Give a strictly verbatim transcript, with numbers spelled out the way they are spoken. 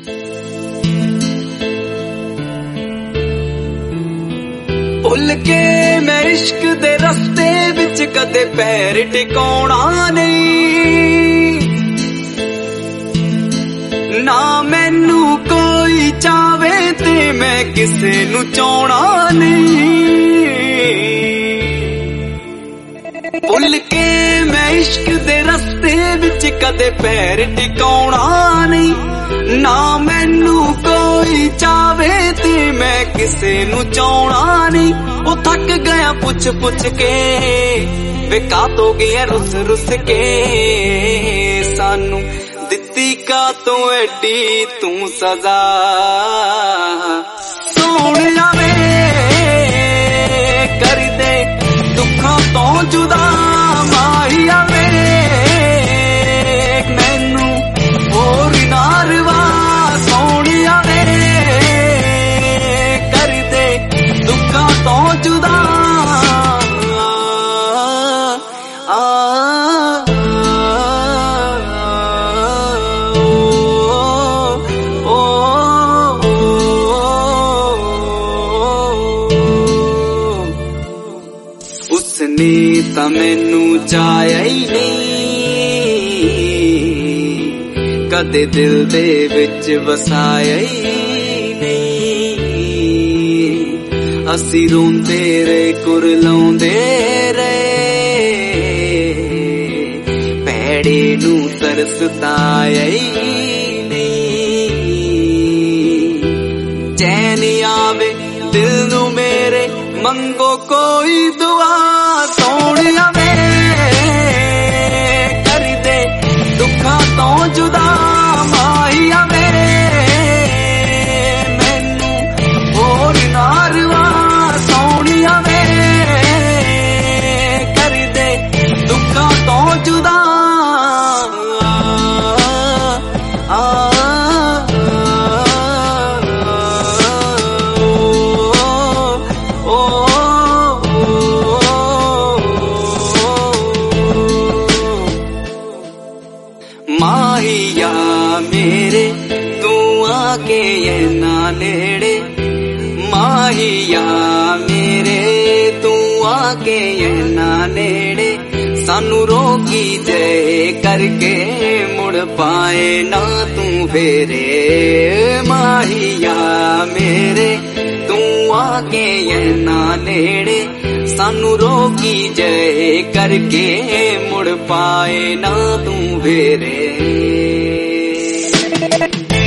भुल के मैं इश्क दे रस्ते विच कदे पैर टिकाउणा नहीं ना मैनू कोई चावे ते मैं किसे नू चाहना नहीं। भुल के मैं इश्क दे रस्ते विच कदे पैर टिकाउणा नहीं ना मैनू कोई चावे ते मैं किसे नू चाहना नहीं। ओ थक गया पुछ पुछ के वे का तो गया रुस रुस के सानू दित्ती का तो एडी तू सजा सोहणिया वे कर दे दुखां तो जुदा माहिया वे मैनू होर नारवा सोहणिया वे कर दे दुखां तो जुदा आ, आ, उसने तां मैनू चाहया ही नहीं कदे दिल दे विच वसाया ही नहीं। असी रोंदे रहे कुरलाउंदे रहे भैड़े नू तरस ताया ही नहीं। चैन आवे दिल नू मेरे मंगो कोई दुआ सोहणिया वे कर दे दुखां तो जुदा माहिया वे मैनू होर नारवा सोहणिया वे कर दे दुखां तो जुदा आ, आ, माहिया मेरे तू आके ये ना नेड़े माहिया मेरे तू आके ये ना नेड़े सानू रोकी जे करके मुड़ पाए ना तू फेरे। माहिया मेरे तू आके ये ना नेड़े सानू रोकी जे करके मुड़ पाए ना तू फेरे।